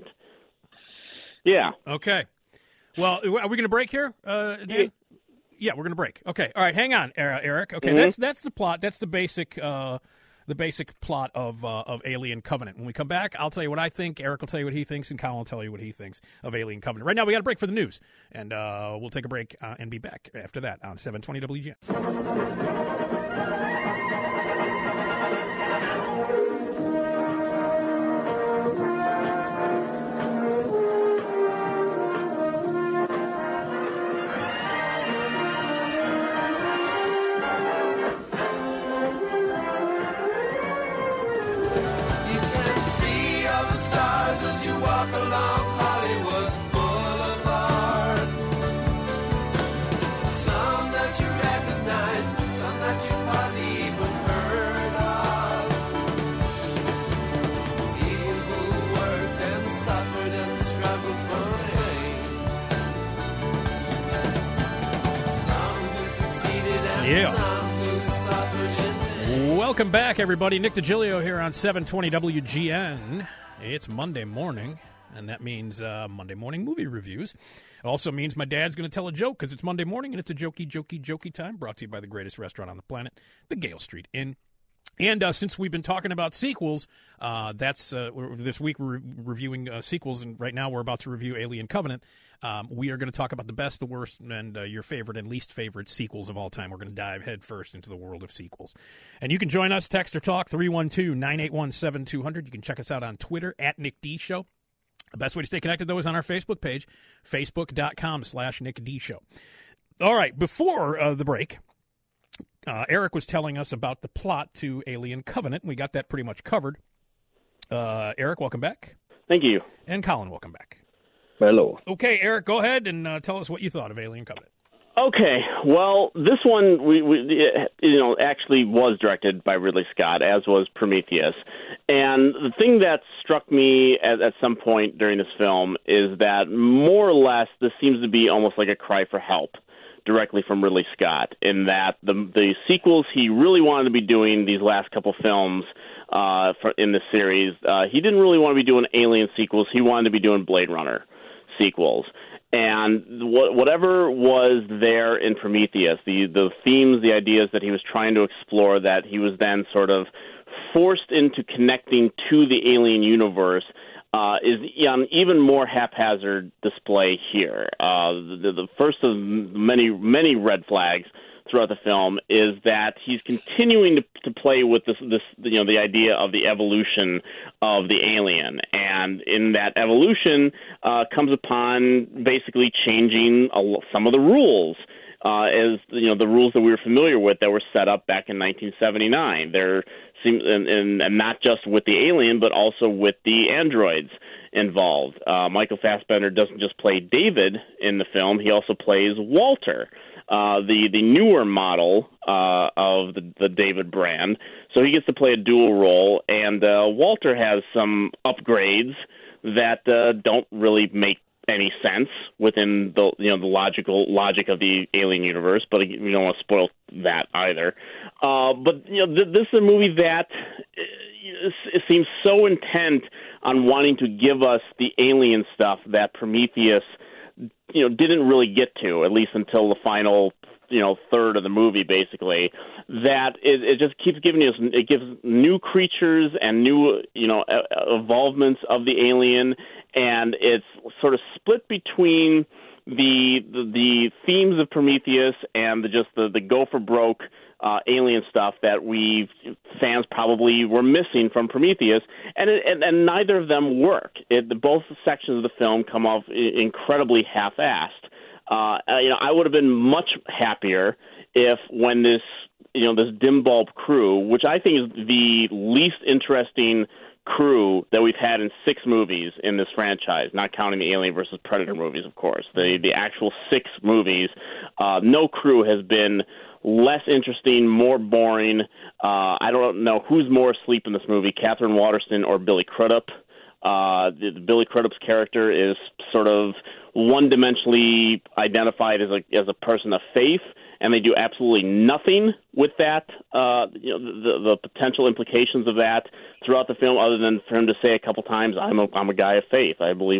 Yeah. Okay. Well, are we going to break here, uh, Dan? Yeah, we're going to break. Okay. All right. Hang on, Eric. Okay. Mm-hmm. That's that's the plot. That's the basic uh, the basic plot of uh, of Alien Covenant. When we come back, I'll tell you what I think. Eric will tell you what he thinks, and Colin will tell you what he thinks of Alien Covenant. Right now, we got a break for the news, and uh, we'll take a break uh, and be back after that on seven twenty W G N. You can see all the stars as you walk along Hollywood Boulevard. Some that you recognize, some that you've hardly even heard of. People who worked and suffered and struggled for fame. Some who succeeded and Yeah. some who suffered in vain. Welcome back, everybody. Nick DiGilio here on seven twenty W G N. It's Monday morning, and that means uh, Monday morning movie reviews. It also means my dad's going to tell a joke because it's Monday morning, and it's a jokey, jokey, jokey time, brought to you by the greatest restaurant on the planet, the Gale Street Inn. And uh, since we've been talking about sequels, uh, that's uh, we're, this week we're re- reviewing uh, sequels, and right now we're about to review Alien Covenant. Um, we are going to talk about the best, the worst, and uh, your favorite and least favorite sequels of all time. We're going to dive head first into the world of sequels. And you can join us, text or talk, three one two, nine eight one, seven two zero zero. You can check us out on Twitter, at Nick D Show. The best way to stay connected, though, is on our Facebook page, facebook.com slash Nick D Show. All right, before uh, the break, uh, Eric was telling us about the plot to Alien Covenant. We got that pretty much covered. Uh, Eric, welcome back. Thank you. And Colin, welcome back. Hello. Okay, Eric, go ahead and uh, tell us what you thought of Alien Covenant. Okay, well, this one we, we you know actually was directed by Ridley Scott, as was Prometheus. And the thing that struck me at, at some point during this film is that more or less this seems to be almost like a cry for help directly from Ridley Scott, in that the the sequels he really wanted to be doing these last couple films uh, for, in the series, uh, he didn't really want to be doing Alien sequels. He wanted to be doing Blade Runner sequels. And wh- whatever was there in Prometheus, the, the themes, the ideas that he was trying to explore, that he was then sort of forced into connecting to the Alien universe, uh, is on even more haphazard display here. Uh, the, the first of many, many red flags throughout the film is that he's continuing to, to play with this, this, you know, the idea of the evolution of the alien, and in that evolution uh, comes upon basically changing a, some of the rules, uh, as you know, the rules that we were familiar with that were set up back in nineteen seventy-nine. There seems, and, and, and not just with the alien, but also with the androids involved. Uh, Michael Fassbender doesn't just play David in the film; he also plays Walter. Uh, the the newer model uh, of the, the David brand, so he gets to play a dual role. And uh, Walter has some upgrades that uh, don't really make any sense within the you know the logical logic of the Alien universe. But we don't want to spoil that either. Uh, but you know th- this is a movie that uh, it seems so intent on wanting to give us the alien stuff that Prometheus, you know, didn't really get to, at least until the final, you know, third of the movie, basically, that it, it just keeps giving us, it gives new creatures and new, you know, evolvements of the alien, and it's sort of split between the the, the themes of Prometheus and the, just the, the go for broke uh, alien stuff that we fans probably were missing from Prometheus, and it, and, and neither of them work. It, both sections of the film come off incredibly half-assed. Uh, you know, I would have been much happier if, when this, you know, this dim bulb crew, which I think is the least interesting crew that we've had in six movies in this franchise, not counting the Alien versus Predator movies, of course. The the actual six movies, uh, no crew has been less interesting, more boring. Uh, I don't know who's more asleep in this movie, Catherine Waterston or Billy Crudup. Uh, the, the Billy Crudup's character is sort of one-dimensionally identified as a as a person of faith, and they do absolutely nothing with that, uh, you know, the, the potential implications of that throughout the film, other than for him to say a couple times, "I'm a I'm a guy of faith. I believe."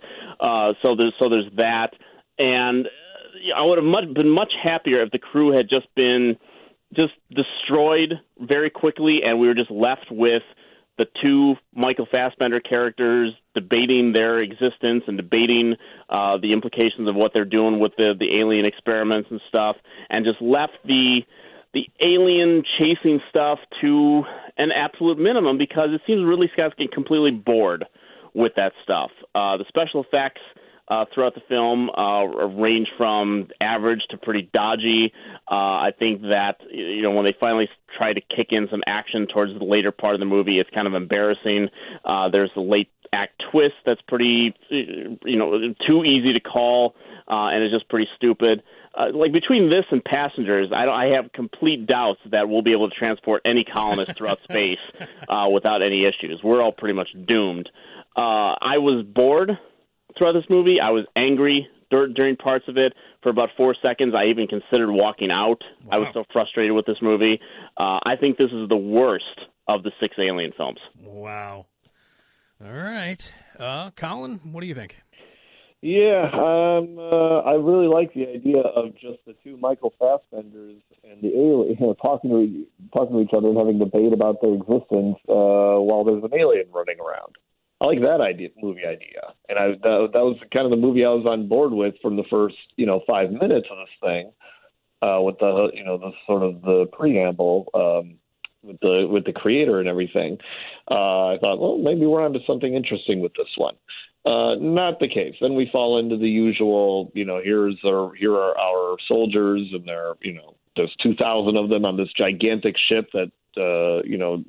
Uh, so there's so there's that, and I would have much, been much happier if the crew had just been just destroyed very quickly, and we were just left with the two Michael Fassbender characters debating their existence and debating uh, the implications of what they're doing with the, the alien experiments and stuff, and just left the the alien chasing stuff to an absolute minimum, because it seems Ridley Scott's getting completely bored with that stuff. Uh, the special effects Uh, throughout the film uh, range from average to pretty dodgy. Uh, I think that, you know, when they finally try to kick in some action towards the later part of the movie, it's kind of embarrassing. Uh, there's the late act twist that's pretty, you know, too easy to call, uh, and it's just pretty stupid. Uh, like between this and Passengers, I, don't, I have complete doubts that we'll be able to transport any colonists throughout space uh, without any issues. We're all pretty much doomed. Uh, I was bored throughout this movie. I was angry dur- during parts of it. For about four seconds, I even considered walking out. Wow. I was so frustrated with this movie. Uh, I think this is the worst of the six Alien films. Wow. All right. Uh, Colin, what do you think? Yeah, um, uh, I really like the idea of just the two Michael Fassbenders and the alien, you know, talking to talking to each other and having debate about their existence uh, while there's an alien running around. I like that idea, movie idea, and I that, that was kind of the movie I was on board with from the first, you know, five minutes of this thing, uh, with the, you know, the sort of the preamble. Um, with the with the creator and everything. Uh, I thought, well, maybe we're onto something interesting with this one. Uh, not the case. Then we fall into the usual, you know, here's our here are our soldiers, and there, you know, there's two thousand of them on this gigantic ship that, uh, you know,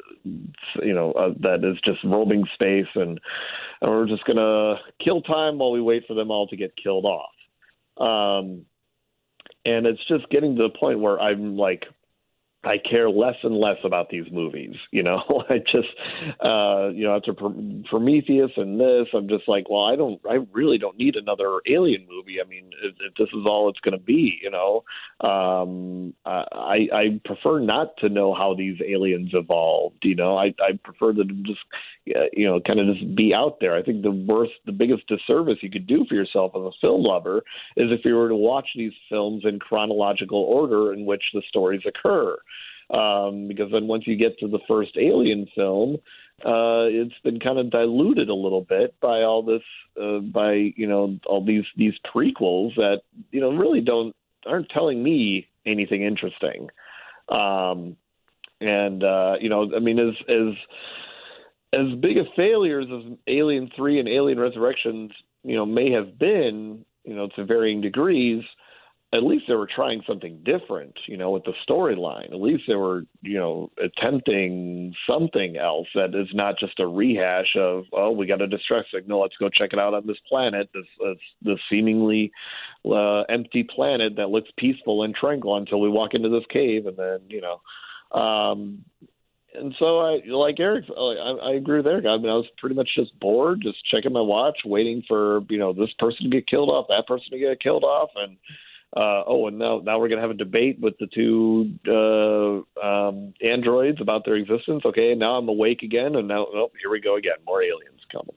you know, uh, that is just roaming space, and, and we're just gonna kill time while we wait for them all to get killed off. Um, and it's just getting to the point where I'm like, I care less and less about these movies. You know, I just, uh, you know, after Prometheus and this, I'm just like, well, I don't, I really don't need another Alien movie. I mean, if, if this is all it's going to be, you know, um, I, I prefer not to know how these aliens evolved. You know, I, I prefer to just, you know, kind of just be out there. I think the worst, the biggest disservice you could do for yourself as a film lover is if you were to watch these films in chronological order in which the stories occur. Um, because then once you get to the first Alien film, uh, it's been kind of diluted a little bit by all this, uh, by, you know, all these, these prequels that, you know, really don't, aren't telling me anything interesting. Um, and, uh, you know, I mean, as, as, as big of failures as Alien three and Alien Resurrections, you know, may have been, you know, to varying degrees, at least they were trying something different, you know, with the storyline. At least they were, you know, attempting something else that is not just a rehash of, oh, we got a distress signal, let's go check it out on this planet, this, this, this seemingly uh, empty planet that looks peaceful and tranquil until we walk into this cave, and then, you know. Um, and so, I like Eric, I, I agree there. I mean, I was pretty much just bored, just checking my watch, waiting for, you know, this person to get killed off, that person to get killed off, and Uh, oh, and now, now we're going to have a debate with the two uh, um, androids about their existence. Okay, now I'm awake again, and now, oh, here we go again. More aliens coming.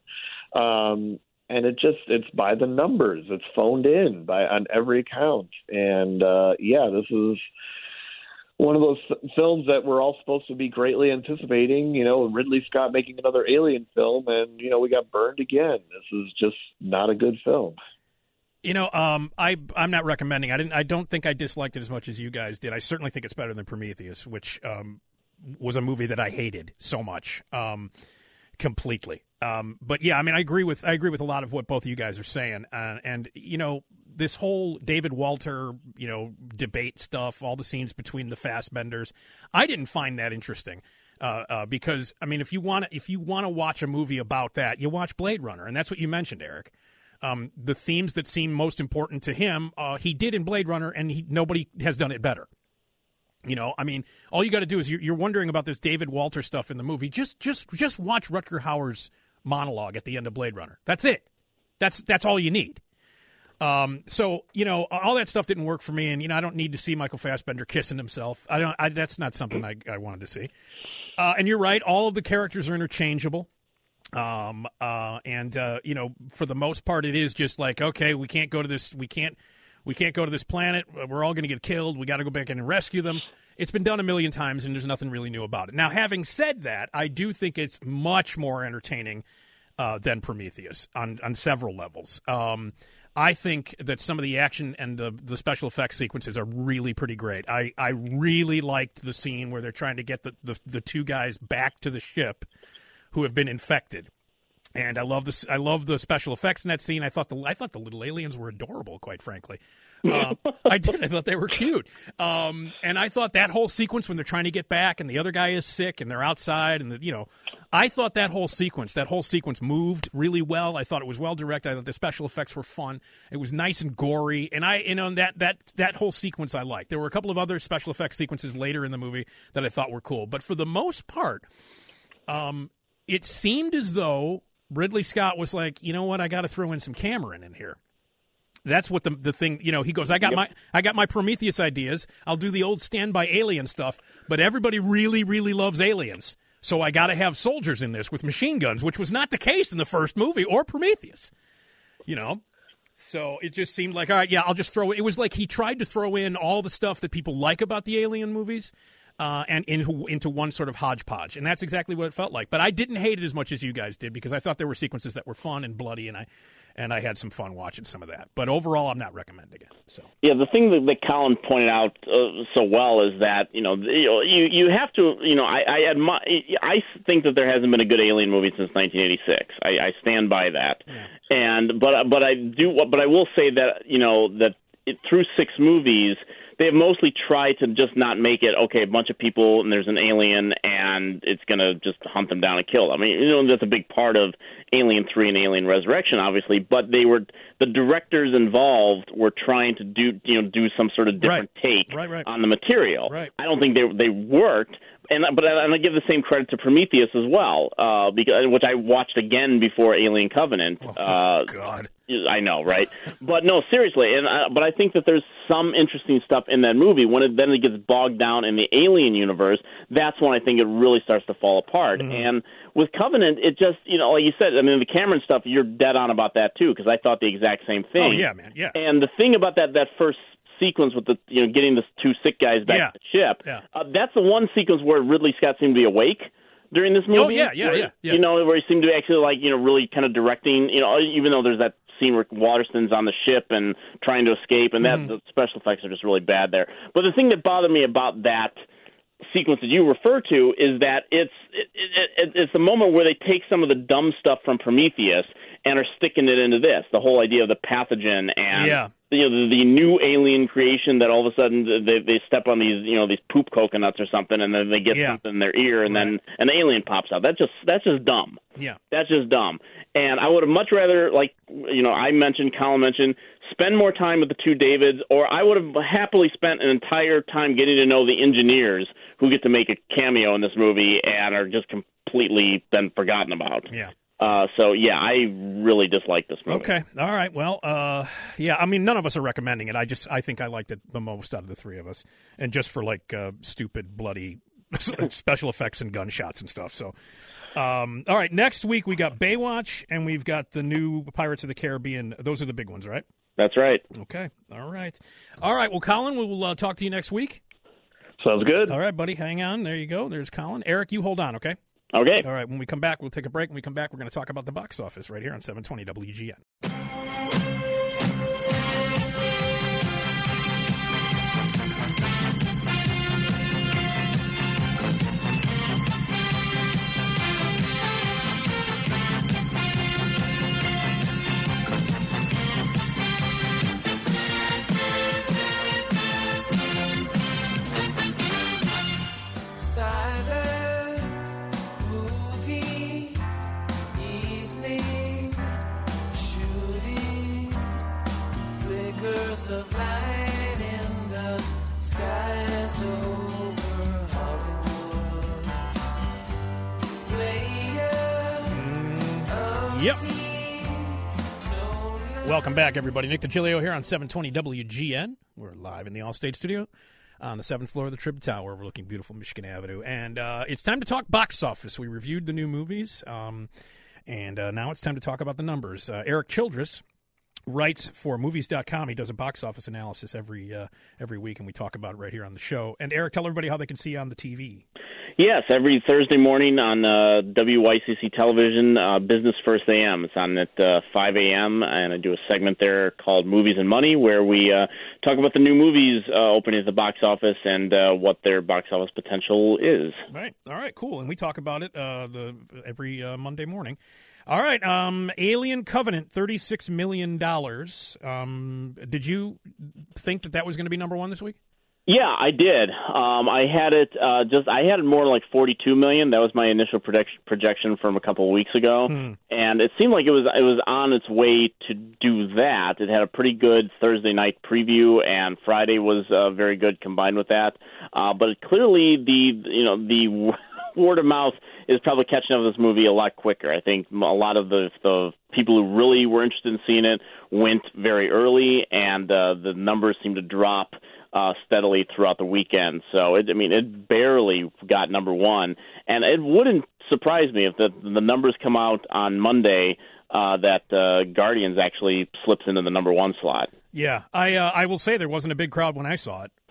Um, and it just, it's by the numbers. It's phoned in by on every account. And, uh, yeah, this is one of those f- films that we're all supposed to be greatly anticipating. You know, Ridley Scott making another Alien film, and, you know, we got burned again. This is just not a good film. You know, um, I I'm not recommending. I didn't. I don't think I disliked it as much as you guys did. I certainly think it's better than Prometheus, which um, was a movie that I hated so much, um, completely. Um, but yeah, I mean, I agree with I agree with a lot of what both of you guys are saying. Uh, and you know, this whole David Walter, you know, debate stuff, all the scenes between the Fassbenders, I didn't find that interesting. Uh, uh, because I mean, if you want if you want to watch a movie about that, you watch Blade Runner, and that's what you mentioned, Eric. Um, the themes that seem most important to him, uh, he did in Blade Runner, and he, nobody has done it better. You know, I mean, all you got to do is you're, you're wondering about this David Walter stuff in the movie. Just, just, just watch Rutger Hauer's monologue at the end of Blade Runner. That's it. That's that's all you need. Um, so you know, all that stuff didn't work for me, and you know, I don't need to see Michael Fassbender kissing himself. I don't. I, that's not something I, I wanted to see. Uh, and you're right. All of the characters are interchangeable. Um, uh, and, uh, you know, for the most part, it is just like, okay, we can't go to this, we can't, we can't go to this planet. We're all going to get killed. We got to go back in and rescue them. It's been done a million times, and there's nothing really new about it. Now, having said that, I do think it's much more entertaining, uh, than Prometheus on, on several levels. Um, I think that some of the action and the, the special effects sequences are really pretty great. I, I really liked the scene where they're trying to get the, the, the two guys back to the ship who have been infected, and I love this. I love the special effects in that scene. I thought the I thought the little aliens were adorable, quite frankly. Um, I did. I thought they were cute, um, and I thought that whole sequence when they're trying to get back, and the other guy is sick, and they're outside, and the, you know, I thought that whole sequence, that whole sequence moved really well. I thought it was well directed. I thought the special effects were fun. It was nice and gory, and I, you know, that that that whole sequence I liked. There were a couple of other special effects sequences later in the movie that I thought were cool, but for the most part, um. it seemed as though Ridley Scott was like, you know what, I got to throw in some Cameron in here. That's what the the thing, you know, he goes, I got yep. my I got my Prometheus ideas. I'll do the old standby alien stuff, but everybody really, really loves aliens. So I got to have soldiers in this with machine guns, which was not the case in the first movie or Prometheus. You know? So it just seemed like, all right, yeah, I'll just throw it. It was like he tried to throw in all the stuff that people like about the Alien movies. Uh, and into, into one sort of hodgepodge. And that's exactly what it felt like. But I didn't hate it as much as you guys did because I thought there were sequences that were fun and bloody, and I and I had some fun watching some of that. But overall, I'm not recommending it. So yeah, the thing that, that Colin pointed out uh, so well is that you know you you have to you know I I, admi- I think that there hasn't been a good Alien movie since nineteen eighty-six. I, I stand by that, yeah. and but but I do but I will say that you know that it, through six movies, they have mostly tried to just not make it, okay, a bunch of people and there's an alien and it's going to just hunt them down and kill them. I mean, you know, that's a big part of Alien three and Alien Resurrection, obviously, but they were, the directors involved were trying to do, you know, do some sort of different right. take right, right. on the material. Right. I don't think they they worked. And but I, and I give the same credit to Prometheus as well, uh, because which I watched again before Alien Covenant. Oh, uh, God. I know, right? But no, seriously, and uh, but I think that there's some interesting stuff in that movie. When it then it gets bogged down in the Alien universe, that's when I think it really starts to fall apart. Mm-hmm. And with Covenant, it just, you know, like you said, I mean, the Cameron stuff, you're dead on about that too, because I thought the exact same thing. Oh yeah, man, yeah. And the thing about that that first sequence with the you know getting the two sick guys back yeah. to the ship, yeah. uh, that's the one sequence where Ridley Scott seemed to be awake during this movie. Oh yeah, yeah, where, yeah, yeah. You know, where he seemed to be actually like you know really kind of directing. You know, even though there's that scene where Waterston's on the ship and trying to escape, and that mm-hmm. the special effects are just really bad there. But the thing that bothered me about that sequence that you refer to is that it's it, it, it, it's the moment where they take some of the dumb stuff from Prometheus and are sticking it into this. The whole idea of the pathogen and yeah. you know the, the new alien creation that all of a sudden they they step on these you know these poop coconuts or something, and then they get yeah. something in their ear, and right. then an alien pops out. That's just that's just dumb. Yeah, that's just dumb. And I would have much rather, like you know, I mentioned, Colin mentioned, spend more time with the two Davids, or I would have happily spent an entire time getting to know the engineers who get to make a cameo in this movie and are just completely then forgotten about. Yeah. Uh, so, yeah, I really dislike this movie. Okay. All right. Well, uh, yeah, I mean, none of us are recommending it. I just, I think I liked it the most out of the three of us. And just for, like, uh, stupid, bloody special effects and gunshots and stuff. So, um, all right, next week we got Baywatch and we've got the new Pirates of the Caribbean. Those are the big ones, right? That's right. Okay. All right. All right. Well, Colin, we'll uh, talk to you next week. Sounds good. All right, buddy. Hang on. There you go. There's Colin. Eric, you hold on, okay? Okay. All right. When we come back, we'll take a break. When we come back, we're going to talk about the box office right here on seven twenty W G N. Silent movie evening, shooting flickers of light in the skies over Hollywood. Player of Yep. seas, no Welcome back, everybody. Nick DiGilio here on seven twenty W G N. We're live in the Allstate studio on the seventh floor of the Trib Tower overlooking beautiful Michigan Avenue. And uh, it's time to talk box office. We reviewed the new movies, um, and uh, now it's time to talk about the numbers. Uh, Eric Childress writes for movies dot com. He does a box office analysis every uh, every week, and we talk about it right here on the show. And, Eric, tell everybody how they can see you on the T V. Yes, every Thursday morning on uh, W Y C C television, uh, Business First A M. It's on at uh, five a.m., and I do a segment there called Movies and Money, where we uh, talk about the new movies uh, opening at the box office and uh, what their box office potential is. Right. All right, cool. And we talk about it uh, the every uh, Monday morning. All right, um, Alien Covenant, thirty-six million dollars. Um, did you think that that was going to be number one this week? Yeah, I did. Um, I had it uh, just. I had it more like forty-two million. That was my initial projection projection from a couple of weeks ago, Hmm. and it seemed like it was it was on its way to do that. It had a pretty good Thursday night preview, and Friday was uh, very good combined with that. Uh, but clearly, the you know the word of mouth is probably catching up with this movie a lot quicker. I think a lot of the the people who really were interested in seeing it went very early, and uh, the numbers seem to drop Uh, steadily throughout the weekend. So, it, I mean, it barely got number one. And it wouldn't surprise me if the, the numbers come out on Monday uh, that uh, Guardians actually slips into the number one slot. Yeah, I uh, I will say there wasn't a big crowd when I saw it.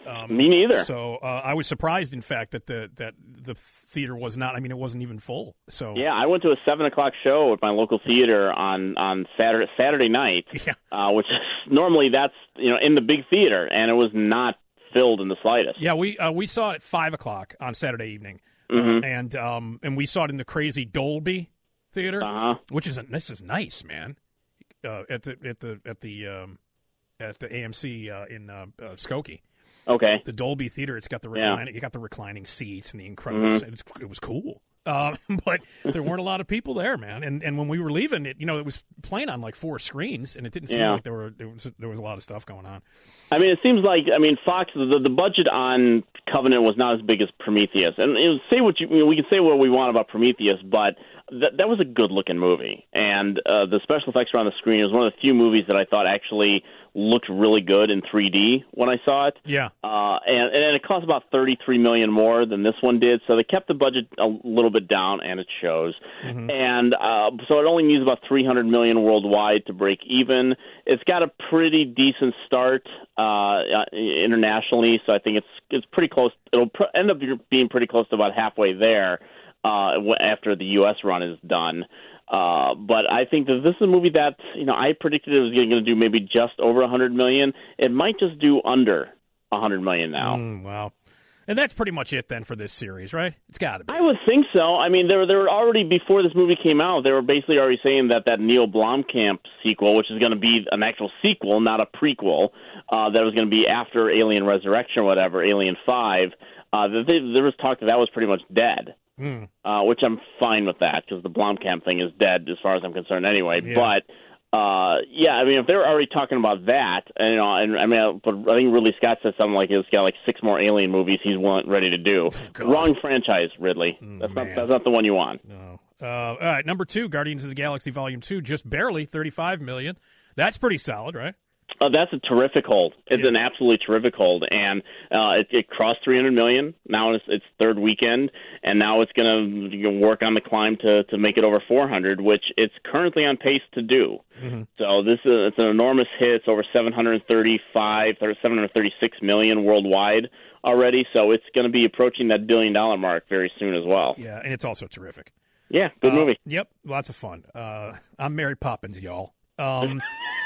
Um, Me neither. So uh, I was surprised, in fact, that the that the theater was not. I mean, it wasn't even full. So Yeah, I went to a seven o'clock show at my local theater on on Saturday Saturday night, Yeah. uh, which is normally that's you know in the big theater, and it was not filled in the slightest. yeah, we uh, we saw it at five o'clock on Saturday evening, Mhm. uh, and um and we saw it in the crazy Dolby Theater, Uh huh. which is a, this is nice, man. Uh, at the at the at the um, at the A M C uh, in uh, uh, Skokie. Okay. The Dolby Theater, it's got the Yeah. reclining, you got the reclining seats and the incredible. Mhm. It's, it was cool, uh, but there weren't a lot of people there, man. And and when we were leaving, it you know it was playing on like four screens, and it didn't seem Yeah. like there were there was there was a lot of stuff going on. I mean, it seems like I mean Fox. The, the budget on Covenant was not as big as Prometheus, and you know, say what you, you know, we can say what we want about Prometheus, but that that was a good looking movie, and uh, the special effects around the screen was one of the few movies that I thought actually looked really good in three D when I saw it. Yeah, Uh, and, and it cost about thirty-three million dollars more than this one did, so they kept the budget a little bit down, and it shows. Mhm. And uh, so it only needs about three hundred million dollars worldwide to break even. It's got a pretty decent start uh, internationally, so I think it's it's pretty close. It'll pr- end up being pretty close to about halfway there uh, after the U S run is done. Uh, but I think that this is a movie that, you know, I predicted it was going to do maybe just over one hundred million dollars. It might just do under one hundred million dollars now. Mm, wow. And that's pretty much it then for this series, right? It's got to be. I would think so. I mean, they were, they were already, before this movie came out, they were basically already saying that that Neil Blomkamp sequel, which is going to be an actual sequel, not a prequel, uh, that was going to be after Alien Resurrection or whatever, Alien five, uh, that they, there was talk that that was pretty much dead. Mm. Uh, which I'm fine with that because the Blomkamp thing is dead as far as I'm concerned anyway. Yeah. But uh, yeah, I mean, if they're already talking about that, and you know, and I mean, but I think Ridley Scott said something like he's got like six more Alien movies he's want, ready to do. God. Wrong franchise, Ridley. Mm, that's not man. that's not the one you want. No. Uh, all right, number two, Guardians of the Galaxy Volume Two, just barely thirty-five million. That's pretty solid, right? Uh, that's a terrific hold. It's Yeah. an absolutely terrific hold, and uh, it, it crossed three hundred million. Now it's its third weekend, and now it's going to work on the climb to to make it over four hundred, which it's currently on pace to do. Mm-hmm. So this is it's an enormous hit. It's over seven hundred thirty-five, or seven hundred thirty-six million worldwide already. So it's going to be approaching that billion dollar mark very soon as well. Yeah, and it's also terrific. Yeah, good Uh, movie. Yep, lots of fun. Uh, I'm Mary Poppins, y'all. Um,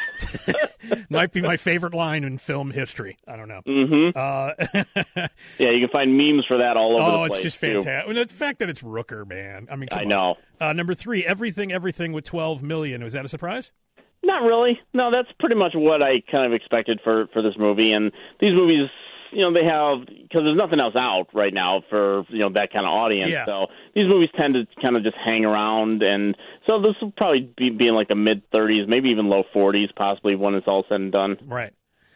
might be my favorite line in film history. I don't know. Mm-hmm. Uh, Yeah, you can find memes for that all over oh, the it's place. just too. fantastic. The fact that it's Rooker, man. I mean, come I on. know. Uh, number three, Everything, Everything with twelve million. Was that a surprise? Not really. No, that's pretty much what I kind of expected for for this movie. And these movies, you know, they have, because there's nothing else out right now for, you know, that kind of audience. Yeah. So these movies tend to kind of just hang around. And so this will probably be, be in like the mid thirties, maybe even low forties, possibly when it's all said and done. Right.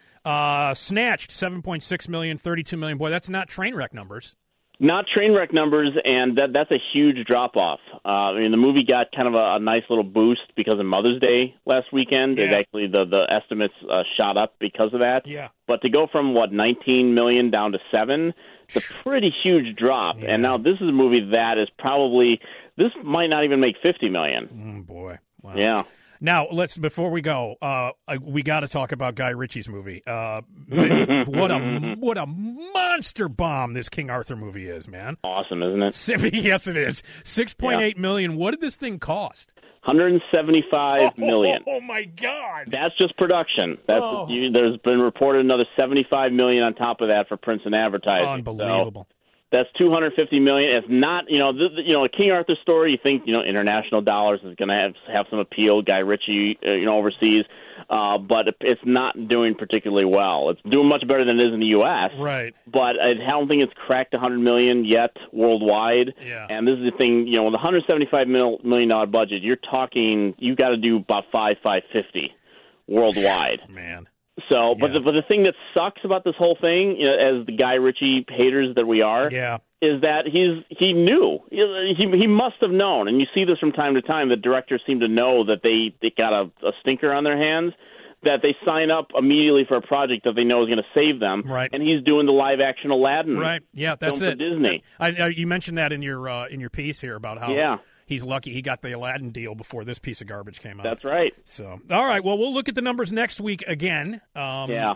Uh, Snatched, seven point six million, thirty-two million. Boy, that's not train wreck numbers. Not train wreck numbers, and that that's a huge drop-off. Uh, I mean, the movie got kind of a, a nice little boost because of Mother's Day last weekend. It Yeah. actually, the, the estimates uh, shot up because of that. Yeah. But to go from, what, nineteen million dollars down to seven, it's a pretty huge drop. Yeah. And now this is a movie that is probably, this might not even make fifty million dollars. Mm, boy. Wow. Yeah. Now, let's before we go, uh, I- we got to talk about Guy Ritchie's movie. Uh, what a what a monster bomb this King Arthur movie is, man. Awesome, isn't it? Si- Yes, it is. Six point eight million. What did this thing cost? one hundred seventy-five million dollars. Oh my God! That's just production. That's Oh. you, there's been reported another seventy-five million dollars on top of that for prints and advertising. So Unbelievable. that's two hundred fifty million dollars. It's not, you know, the, the- you know, a King Arthur story. You think, you know, international dollars is going to have have some appeal. Guy Ritchie, uh, you know, overseas, uh, but it, it's not doing particularly well. It's doing much better than it is in the U S Right. But I don't think it's cracked one hundred million yet worldwide. Yeah. And this is the thing, you know, with a one hundred seventy-five million dollar budget, you're talking you got to do about five five fifty worldwide. Man. So, but Yeah. the but the thing that sucks about this whole thing, you know, as the Guy Ritchie haters that we are, Yeah. is that he's he knew he he must have known, and you see this from time to time. The directors seem to know that they they got a, a stinker on their hands, that they sign up immediately for a project that they know is going to save them. Right. And he's doing the live action Aladdin. Right. Yeah, that's film it. for Disney. I, I, you mentioned that in your uh, in your piece here about how Yeah. he's lucky he got the Aladdin deal before this piece of garbage came out. That's right. So, all right. Well, we'll look at the numbers next week again. Um, Yeah.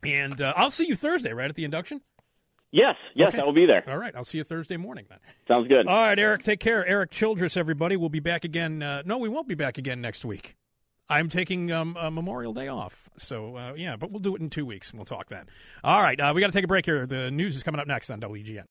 And uh, I'll see you Thursday, right, at the induction? Yes, yes, Okay. I will be there. All right, I'll see you Thursday morning then. Sounds good. All right, Eric, take care. Eric Childress, everybody. We'll be back again. Uh, no, we won't be back again next week. I'm taking um, a Memorial Day off. So, uh, yeah, but we'll do it in two weeks, and we'll talk then. All right, uh, we got to take a break here. The news is coming up next on W G N.